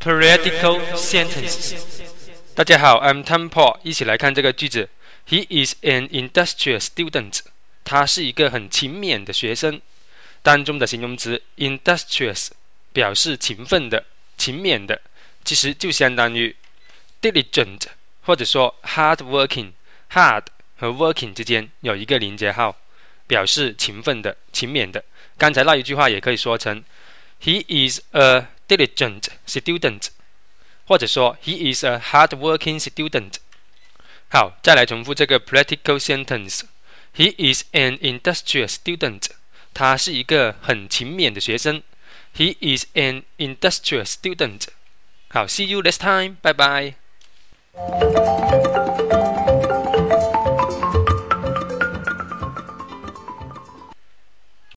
Political sentences。大家好 ，I'm Tom Paul， 一起来看这个句子。He is an industrious student。他是一个很勤勉的学生。当中的形容词 industrious 表示勤奋的、勤勉的，其实就相当于 diligent， 或者说 hard-working。hard 和 working 之间有一个连接号，表示勤奋的、勤勉的。刚才那一句话也可以说成 He is a diligent student， 或者说 He is a hard-working student。好，再来重复这个 practical sentence。He is an industrious student。他是一个很勤勉的学生。He is an industrious student。好 ，see you next time， 拜拜。